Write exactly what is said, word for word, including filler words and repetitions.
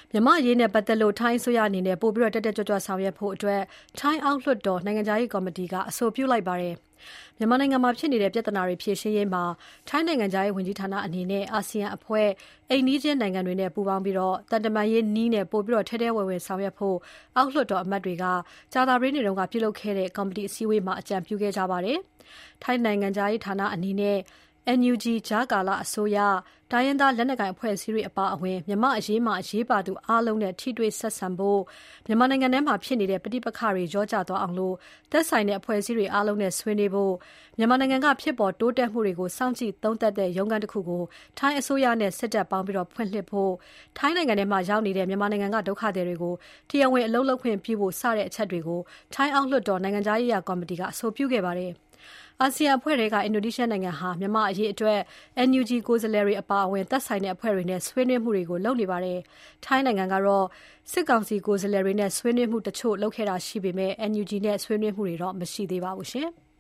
မြန်မာ့အရေးနဲ့ပတ်သက်လို့ထိုင်းအစိုးရအနေနဲ့ပိုပြီးတက်တက်ကြွကြွဆောင်ရွက်ဖို့အတွက်ထိုင်းအောက်လွှတ်တော်နိုင်ငံခြားရေးကော်မတီကအဆိုပြုလိုက်ပါတယ်။မြန်မာနိုင်ငံမှာဖြစ်နေတဲ့ပြဿနာတွေဖြေရှင်းရေးမှာထိုင်းနိုင်ငံခြားရေးဝန်ကြီးဌာနအနေနဲ့အာဆီယံအဖွဲ့အိမ်နီးချင်းနိုင်ငံတွေနဲ့ပူးပေါင်းပြီးတန်တမာရေးနည်းနဲ့ပိုပြီးထဲထဲဝင်ဝင်ဆောင်ရွက်ဖို့အောက်လွှတ်တော်အမတ်တွေကကြာသပတေးနေ့တုန်းကပြုလုပ်ခဲ့တဲ့ကော်မတီအစည်းအဝေးမှာအကြံပြုခဲ့ကြပါတယ်။ထိုင်းနိုင်ငံခြားရေးဌာနအနေနဲ့ အန် ယူ ဂျီ ကြားကာလအစိုးရ၊တိုင်းရင်းသားလက်နက်ကိုင်အဖွဲ့အစည်းတွေအပါအဝင်မြန်မာ့အရေးမှာအရေးပါသူအားလုံးနဲ့ထိတွေ့ဆက်ဆံဖို့မြန်မာနိုင်ငံထဲမှာဖြစ်နေတဲ့ပဋိပက္ခတွေလျော့ကျသွားအောင်သက်ဆိုင်တဲ့အဖွဲ့အစည်းတွေအားလုံးနဲ့ဆွေးနွေးဖို့မြန်မာနိုင်ငံကဖြစ်ပေါ်တိုးတက်မှုတွေကိုစောင့်ကြည့်သုံးသပ်တဲ့ရုံးခန်းတစ်ခုကိုထိုင်းအစိုးရနဲ့စစ်တပ်ပေါင်းပြီးဖွင့်လှစ်ဖို့ထိုင်းနိုင်ငံထဲမှာရောက်နေတဲ့မြန်မာနိုင်ငံကဒုက္ခသည်တွေကိုတရားဝင်အလုပ်လုပ်ခွင့်ပြုဖို့စတဲ့အချက်တွေကိုထိုင်းအောက်လွှတ်တော်နိုင်ငံခြားရေးရာကော်မတီကအဆိုပြုခဲ့ပါတယ်။အာဆီယံအဖွဲ့ထဲကအင်ဒိုနီးရှားနိုင်ငံဟာမြန်မာအရေးအတွက် အန် ယူ ဂျီ ကိုယ်စားလှယ်တွေအပါအဝင်သက်ဆိုင်တဲ့အဖွဲ့တွေနဲ့ဆွေးနွေးမှုတွေကိုလုပ်နေပါတယ်။ထိုင်းနိုင်ငံကတော့စစ်ကောင်စီကိုယ်စားလှယ်တွေနဲ့ဆွေးနွေးမှုတချို့လုပ်ခဲ့တာရှိပေမဲ့ အန် ယူ ဂျီ နဲ့ဆွေးနွေးမှုတွေတော့မရှိသေးပါဘူးရှင်။